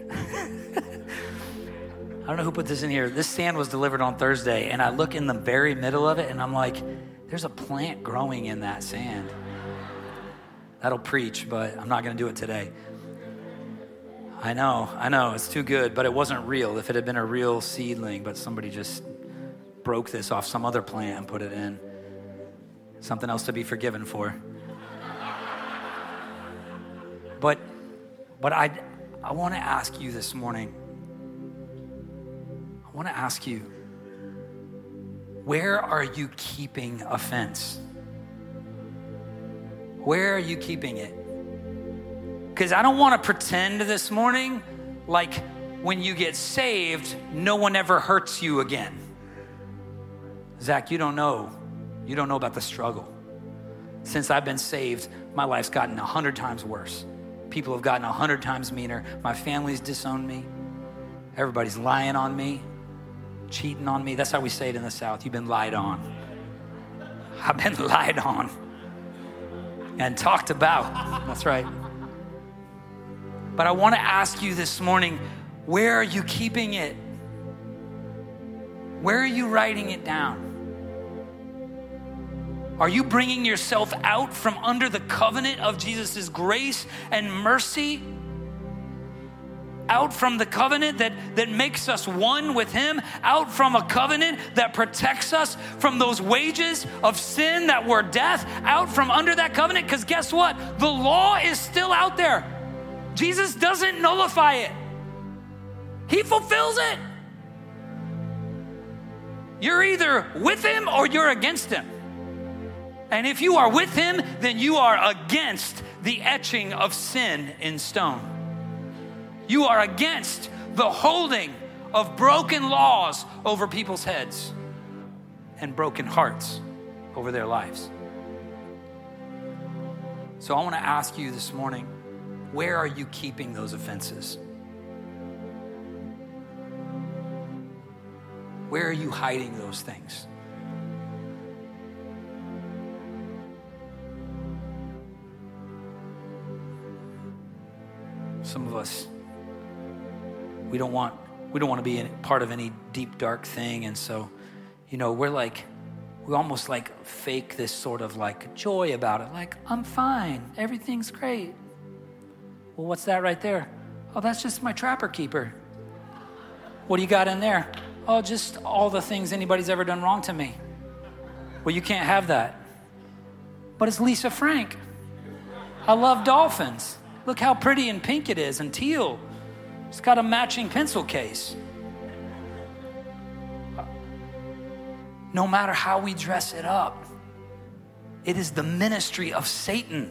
S2: This sand was delivered on Thursday, and I look in the very middle of it, and I'm like, there's a plant growing in that sand. That'll preach, but I'm not going to do it today. I know, it's too good, but it wasn't real. If it had been a real seedling, but somebody just broke this off some other plant and put it in. Something else to be forgiven for. But I want to ask you this morning, where are you keeping offense? Where are you keeping it? Because I don't want to pretend this morning like when you get saved, no one ever hurts you again. Zach, you don't know about the struggle. Since I've been saved, my life's gotten 100 times worse. People have gotten 100 times meaner. My family's disowned me. Everybody's lying on me, cheating on me. That's how we say it in the South. You've been lied on. I've been lied on and talked about. That's right. But I want to ask you this morning, where are you keeping it? Where are you writing it down? Are you bringing yourself out from under the covenant of Jesus' grace and mercy? Out from the covenant that makes us one with him? Out from a covenant that protects us from those wages of sin that were death? Out from under that covenant? Because guess what? The law is still out there. Jesus doesn't nullify it. He fulfills it. You're either with him or you're against him. And if you are with him, then you are against the etching of sin in stone. You are against the holding of broken laws over people's heads and broken hearts over their lives. So I want to ask you this morning, where are you keeping those offenses? Where are you hiding those things? Some of us, we don't want to be part of any deep, dark thing. And so, we almost like fake this sort of like joy about it. Like, I'm fine. Everything's great. Well, what's that right there? Oh, that's just my trapper keeper. What do you got in there? Oh, just all the things anybody's ever done wrong to me. Well, you can't have that. But it's Lisa Frank. I love dolphins. Look how pretty and pink it is and teal. It's got a matching pencil case. No matter how we dress it up, it is the ministry of Satan.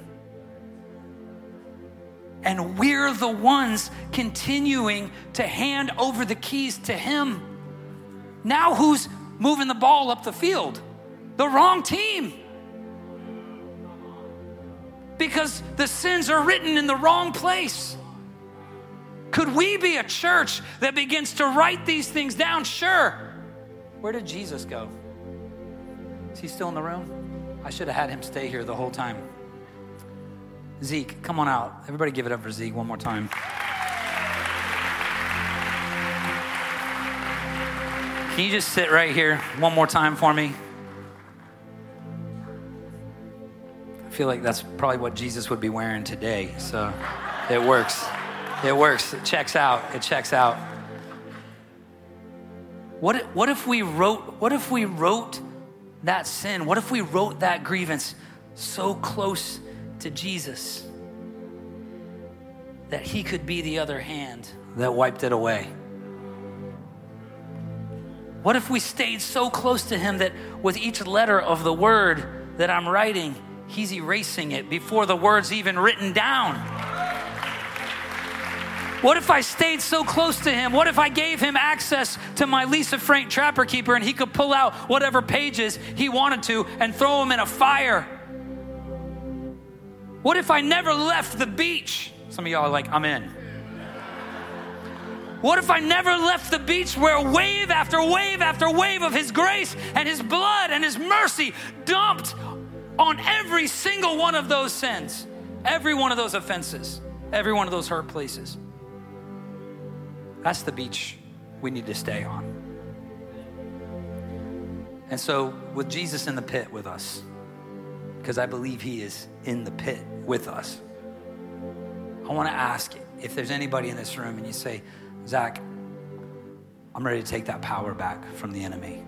S2: And we're the ones continuing to hand over the keys to him. Now who's moving the ball up the field? The wrong team. Because the sins are written in the wrong place. Could we be a church that begins to write these things down? Sure. Where did Jesus go? Is he still in the room? I should have had him stay here the whole time. Zeke, come on out. Everybody give it up for Zeke one more time. Can you just sit right here one more time for me? I feel like that's probably what Jesus would be wearing today, so it works. It works. It checks out. It checks out. What if we wrote that sin? What if we wrote that grievance so close to Jesus that he could be the other hand that wiped it away? What if we stayed so close to him that with each letter of the word that I'm writing, he's erasing it before the word's even written down? What if I stayed so close to him? What if I gave him access to my Lisa Frank Trapper Keeper and he could pull out whatever pages he wanted to and throw them in a fire? What if I never left the beach? Some of y'all are like, I'm in. What if I never left the beach where wave after wave after wave of his grace and his blood and his mercy dumped on every single one of those sins, every one of those offenses, every one of those hurt places? That's the beach we need to stay on. And so with Jesus in the pit with us, because I believe he is in the pit with us, I want to ask if there's anybody in this room and you say, Zach, I'm ready to take that power back from the enemy.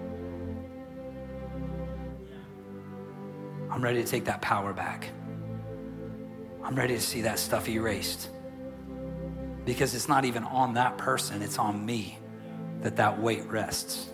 S2: I'm ready to take that power back. I'm ready to see that stuff erased. Because it's not even on that person, it's on me that weight rests.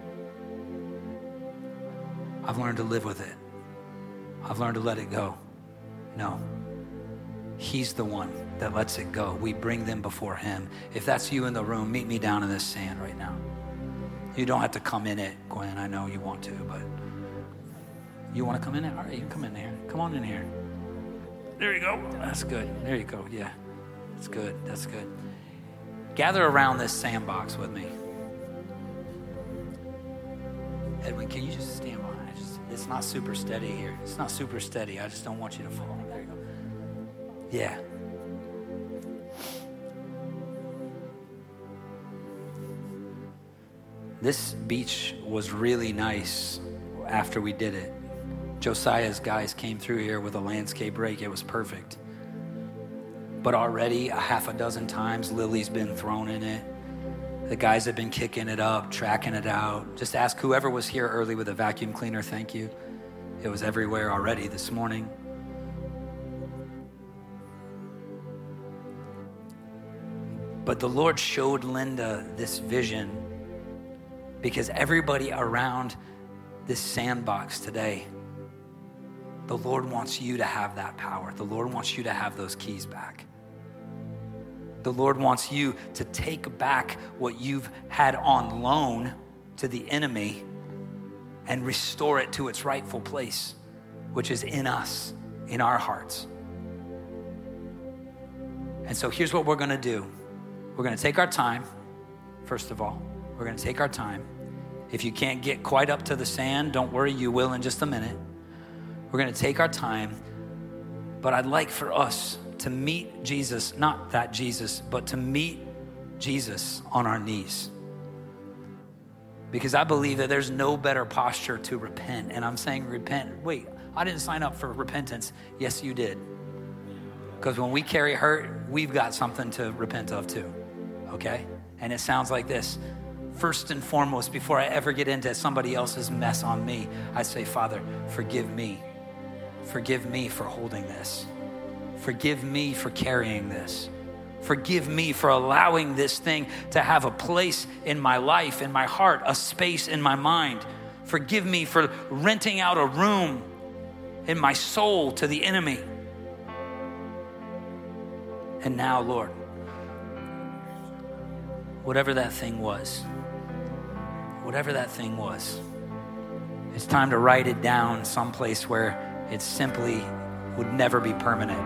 S2: I've learned to live with it. I've learned to let it go. No, he's the one that lets it go. We bring them before him. If that's you in the room, meet me down in this sand right now. You don't have to come in it, Gwen. I know you want to, but you want to come in it? All right, you can come in here. Come on in here. There you go. That's good. There you go. Yeah. That's good. That's good. Gather around this sandbox with me. Edwin, can you just stand by? It's not super steady here. It's not super steady. I just don't want you to fall. There you go. Yeah. This beach was really nice after we did it. Josiah's guys came through here with a landscape rake. It was perfect. But already a half a dozen times, Lily's been thrown in it. The guys have been kicking it up, tracking it out. Just ask whoever was here early with a vacuum cleaner, thank you. It was everywhere already this morning. But the Lord showed Linda this vision because everybody around this sandbox today The Lord wants you to have that power. The Lord wants you to have those keys back. The Lord wants you to take back what you've had on loan to the enemy and restore it to its rightful place, which is in us, in our hearts. And so here's what we're gonna do. We're gonna take our time, first of all. We're gonna take our time. If you can't get quite up to the sand, don't worry, you will in just a minute. We're gonna take our time, but I'd like for us to meet Jesus, not that Jesus, but to meet Jesus on our knees. Because I believe that there's no better posture to repent. And I'm saying repent. Wait, I didn't sign up for repentance. Yes, you did. Because when we carry hurt, we've got something to repent of too, okay? And it sounds like this. First and foremost, before I ever get into somebody else's mess on me, I say, Father, forgive me. Forgive me for holding this. Forgive me for carrying this. Forgive me for allowing this thing to have a place in my life, in my heart, a space in my mind. Forgive me for renting out a room in my soul to the enemy. And now, Lord, whatever that thing was, it's time to write it down someplace where it simply would never be permanent.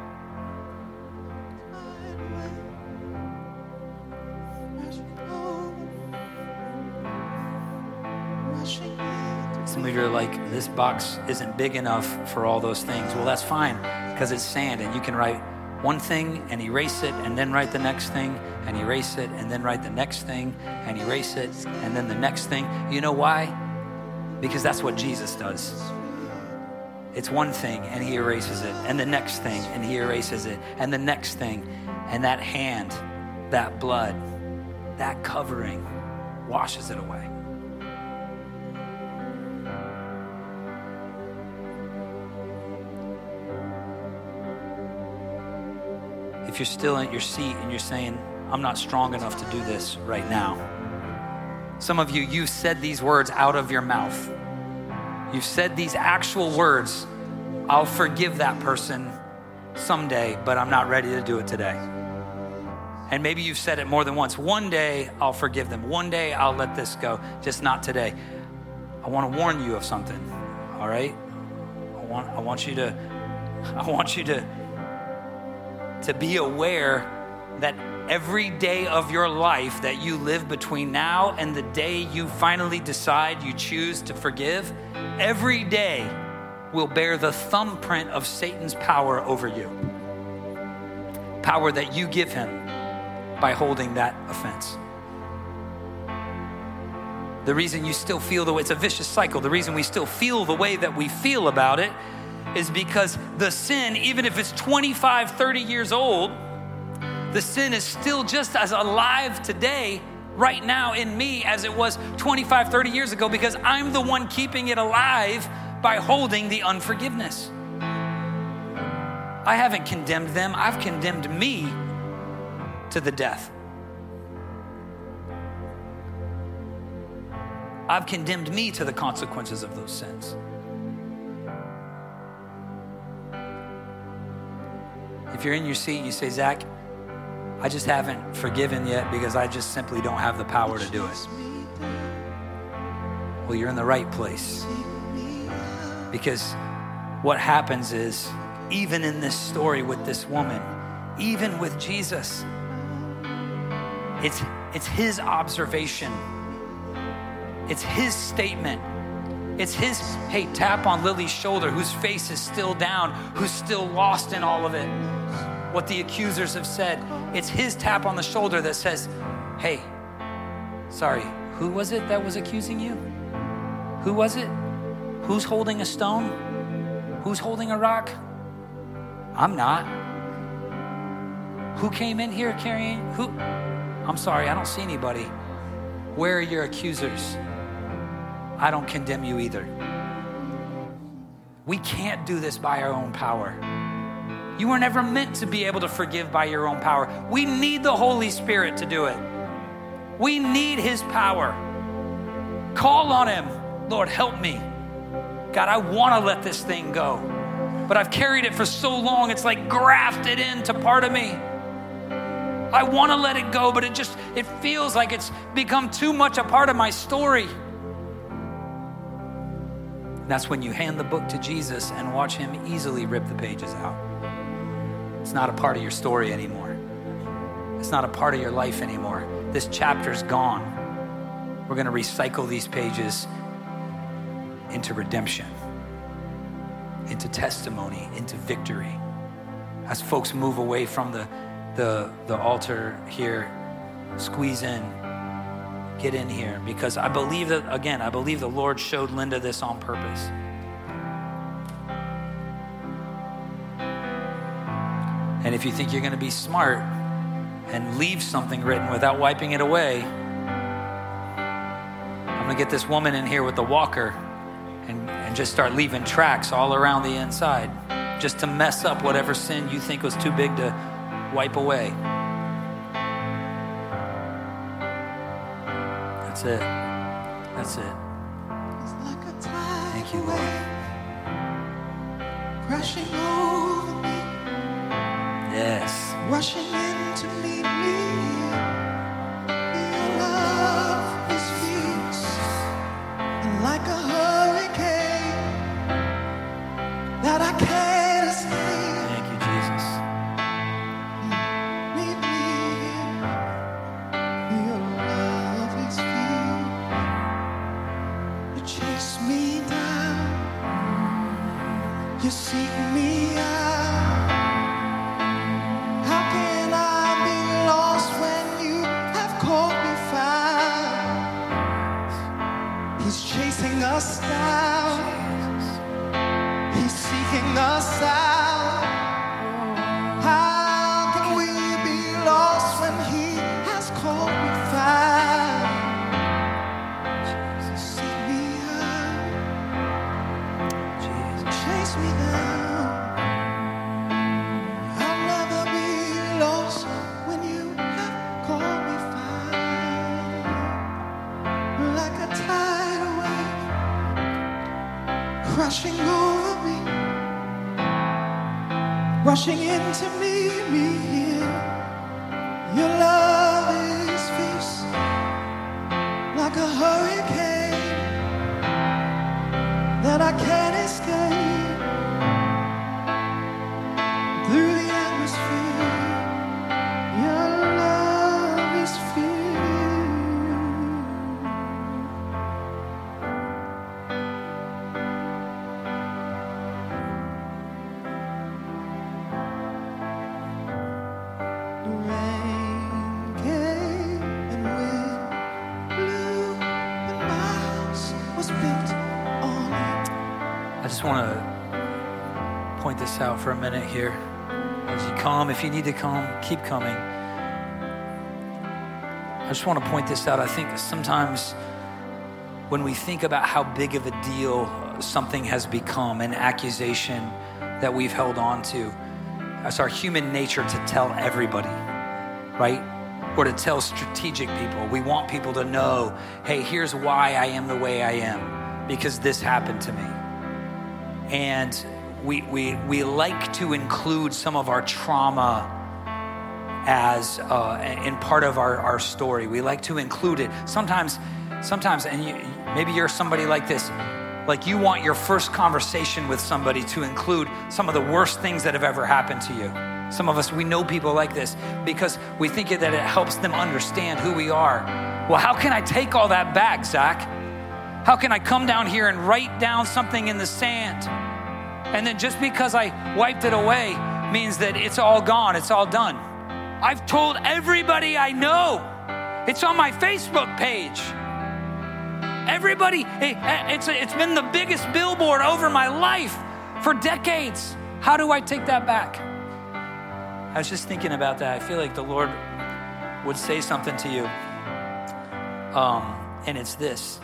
S2: Some of you are like, this box isn't big enough for all those things. Well, that's fine, because it's sand, and you can write one thing and erase it, and then write the next thing, and erase it, and then write the next thing, and erase it, and then the next thing. You know why? Because that's what Jesus does. It's one thing, and he erases it, and the next thing, and he erases it, and the next thing, and that hand, that blood, that covering washes it away. If you're still in your seat and you're saying, I'm not strong enough to do this right now. Some of you, you've said these words out of your mouth. You've said these actual words, I'll forgive that person someday, but I'm not ready to do it today. And maybe you've said it more than once. One day I'll forgive them. One day I'll let this go, just not today. I want to warn you of something, all right? I want you to be aware that every day of your life that you live between now and the day you finally decide you choose to forgive, every day will bear the thumbprint of Satan's power over you. Power that you give him by holding that offense. The reason you still feel the way, it's a vicious cycle. The reason we still feel the way that we feel about it is because the sin, even if it's 25, 30 years old, the sin is still just as alive today, right now in me, as it was 25, 30 years ago, because I'm the one keeping it alive by holding the unforgiveness. I haven't condemned them. I've condemned me to the death. I've condemned me to the consequences of those sins. If you're in your seat and you say, Zach, I just haven't forgiven yet because I just simply don't have the power to do it. Well, you're in the right place. Because what happens is, even in this story with this woman, even with Jesus, it's his observation. It's his statement. It's his, hey, tap on Lily's shoulder, whose face is still down, who's still lost in all of it. What the accusers have said. It's his tap on the shoulder that says, hey, sorry, who was it that was accusing you? Who was it? Who's holding a stone? Who's holding a rock? I'm not. Who came in here carrying, who? I'm sorry, I don't see anybody. Where are your accusers? I don't condemn you either. We can't do this by our own power. You were never meant to be able to forgive by your own power. We need the Holy Spirit to do it. We need his power. Call on him. Lord, help me. God, I want to let this thing go, but I've carried it for so long, it's like grafted into part of me. I want to let it go, but it feels like it's become too much a part of my story. And that's when you hand the book to Jesus and watch him easily rip the pages out. It's not a part of your story anymore. It's not a part of your life anymore. This chapter's gone. We're going to recycle these pages into redemption, into testimony, into victory. As folks move away from the altar here, squeeze in, get in here, because I believe the Lord showed Linda this on purpose. And if you think you're going to be smart and leave something written without wiping it away, I'm going to get this woman in here with the walker and just start leaving tracks all around the inside just to mess up whatever sin you think was too big to wipe away. That's it. That's it. Thank you, Lord.
S5: Crashing over me.
S2: Yes.
S5: Rushing in to meet me. Your love is fierce and like a hurricane that I can't escape.
S2: Thank you, Jesus.
S5: Meet me here. Your love is fierce. You chase me down. You seek me out. Us down. He's seeking us out. How can we be lost when he has called me found? Jesus, seek me out. Jesus, chase me down. I'll never be lost when you have called me found. Like a tidal wave crashing over me, rushing into me here. Your love is fierce, like a hurricane that I can't escape. Through the atmosphere, your love is fierce.
S2: I just want to point this out for a minute here. As you come, if you need to come, keep coming. I just want to point this out. I think sometimes when we think about how big of a deal something has become, an accusation that we've held on to, it's our human nature to tell everybody, right? Or to tell strategic people. We want people to know, hey, here's why I am the way I am, because this happened to me. And we like to include some of our trauma as in part of our story. We like to include it. Sometimes, and maybe you're somebody like this, like you want your first conversation with somebody to include some of the worst things that have ever happened to you. Some of us, we know people like this because we think that it helps them understand who we are. Well, how can I take all that back, Zach? How can I come down here and write down something in the sand? And then just because I wiped it away means that it's all gone, it's all done. I've told everybody I know. It's on my Facebook page. Everybody, it's been the biggest billboard over my life for decades. How do I take that back? I was just thinking about that. I feel like the Lord would say something to you. And it's this.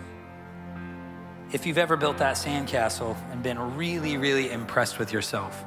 S2: If you've ever built that sandcastle and been really, really impressed with yourself,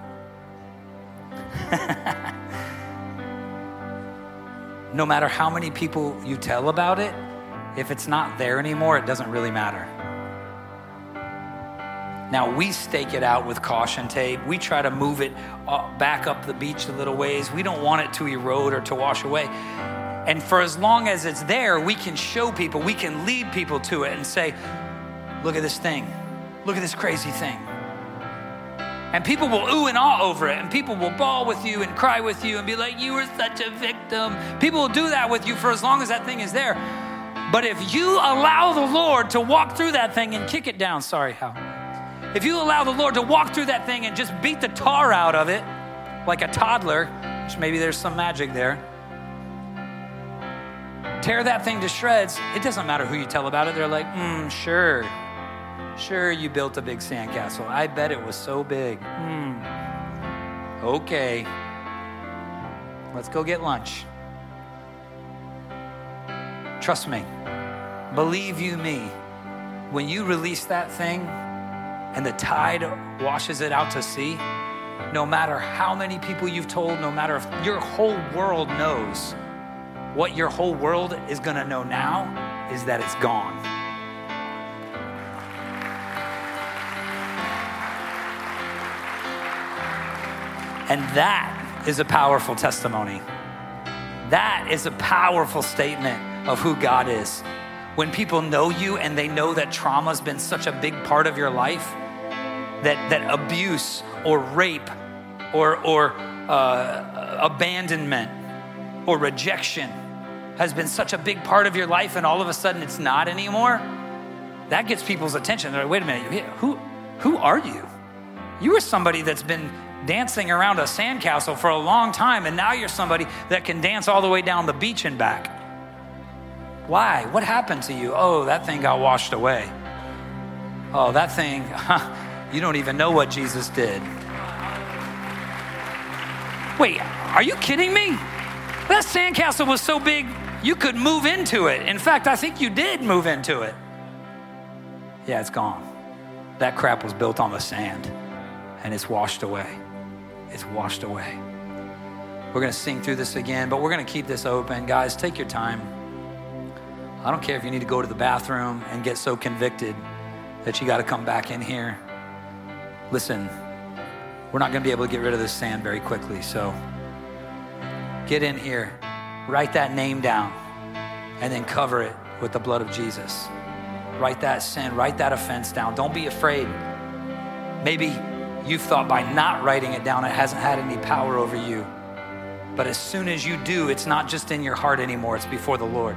S2: no matter how many people you tell about it, if it's not there anymore, it doesn't really matter. Now we stake it out with caution tape. We try to move it back up the beach a little ways. We don't want it to erode or to wash away. And for as long as it's there, we can show people, we can lead people to it and say, look at this thing. Look at this crazy thing. And people will ooh and ah over it. And people will bawl with you and cry with you and be like, you were such a victim. People will do that with you for as long as that thing is there. But if you allow the Lord to walk through that thing and kick it down, sorry, Hal. If you allow the Lord to walk through that thing and just beat the tar out of it, like a toddler, which maybe there's some magic there, tear that thing to shreds, it doesn't matter who you tell about it. They're like, sure, you built a big sandcastle. I bet it was so big. Okay, let's go get lunch. Trust me, believe you me, when you release that thing and the tide washes it out to sea, no matter how many people you've told, no matter if your whole world knows, what your whole world is gonna know now is that it's gone. And that is a powerful testimony. That is a powerful statement of who God is. When people know you and they know that trauma's been such a big part of your life, that abuse or rape or abandonment or rejection has been such a big part of your life and all of a sudden it's not anymore, that gets people's attention. They're like, wait a minute, who are you? You were somebody that's been dancing around a sandcastle for a long time, and now you're somebody that can dance all the way down the beach and back. Why? What happened to you? Oh, that thing got washed away. Oh, that thing, you don't even know what Jesus did. Wait, are you kidding me? That sandcastle was so big, you could move into it. In fact, I think you did move into it. Yeah, it's gone. That crap was built on the sand, and it's washed away. It's washed away. We're going to sing through this again, but we're going to keep this open. Guys, take your time. I don't care if you need to go to the bathroom and get so convicted that you got to come back in here. Listen, we're not going to be able to get rid of this sand very quickly, so get in here, write that name down, and then cover it with the blood of Jesus. Write that sin, write that offense down. Don't be afraid. Maybe you've thought by not writing it down, it hasn't had any power over you. But as soon as you do, it's not just in your heart anymore, it's before the Lord.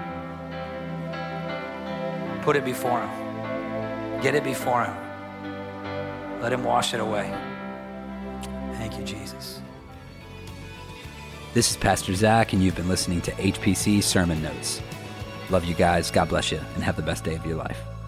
S2: Put it before him. Get it before him. Let him wash it away. Thank you, Jesus.
S1: This is Pastor Zach, and you've been listening to HPC Sermon Notes. Love you guys. God bless you, and have the best day of your life.